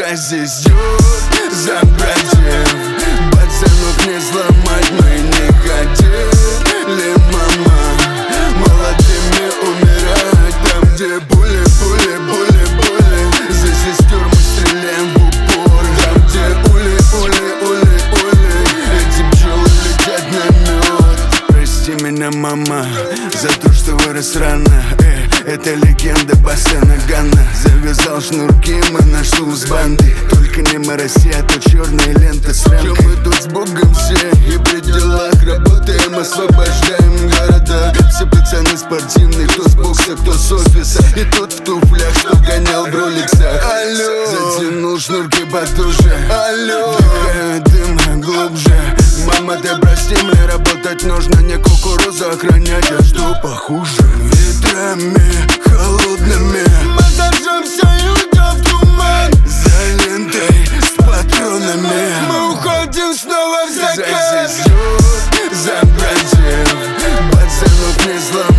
за звезду, за братьев. Пацанов не сломать мы не хотели, мама. Молодыми умирать там, где пули, пули, пули, пули. За сестер мы стреляем в упор. Там, где ули, ули, ули, ули. Эти пчелы летят на мед. Прости меня, мама, за то, что вырос рано. Это легенда босса Нагана. Завязал шнурки, мы наш с банды. Только не мороси, а то черная лента с рамкой. Мы тут с Богом все и при делах работаем, освобождаем города. Все пацаны спортивные, кто с бокса, кто с офиса. И тот в туфлях, что гонял в роликсах. Алло, затянул шнурки потуже. Алло, вдыхаю дым глубже. Мама, ты прости, мне работать нужно. Не кукурузу охранять, а что похуже. Ветрами холодными мы зажжемся и уйдем в туман. За лентой с патронами мы уходим снова в закат. За звезду, за братьев. Пацанов не сломать.